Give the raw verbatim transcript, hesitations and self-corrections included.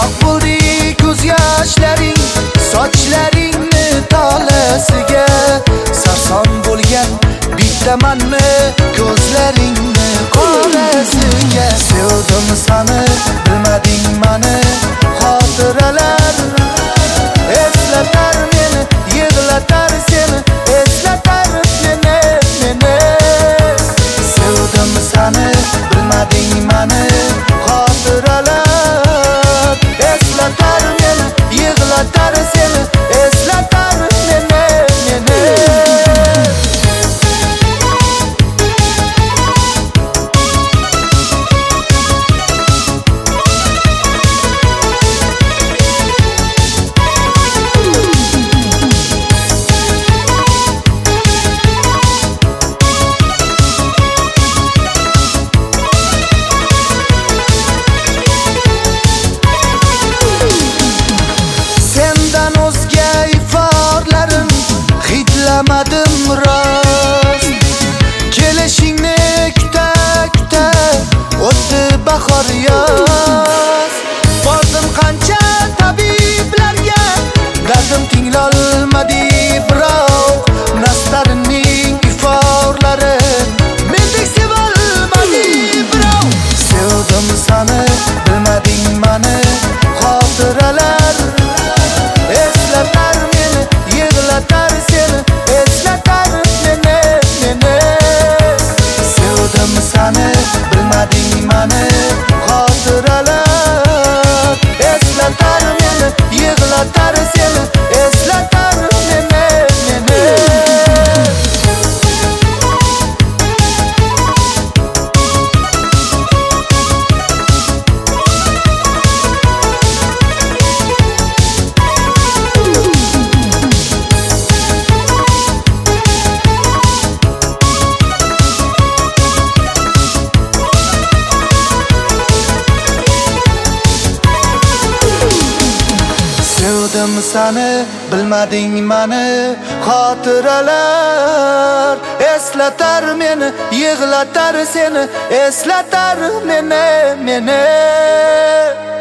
Oq bo'ldi ko'z yoshlaring, sochlaringni tolasiga. Sarson bo'lgan bittamanmi ko'zlaringni qorasiga. Sevdim sani, bilmading mani, xotiralar eslatar meni, yig'latar seni, eslatar meni, meni. Sevdim sani, bilmading mani, xotiralar eslatar meni, yig'latar seni, eslatar meni, meni. Hidlamadim rost, kelishingni kuta kuta o'tdi bahor yoz. Bordim qancha tabiblarga, dardim tinglolmadi biroq nastarining iforlari mendek sevolmadi biroq. Sevdim sani, bilmading mani, xotiralar eslatar meni, yig'latar seni, eslatar meni, meni. Sevdim sani, bilmading mani, xotiralar eslatar meni, yig'latar seni, eslatar meni, meni. Sevdim sani, bilmading mani, xotiralar eslatar meni, yig'latar seni, eslatar meni, meni.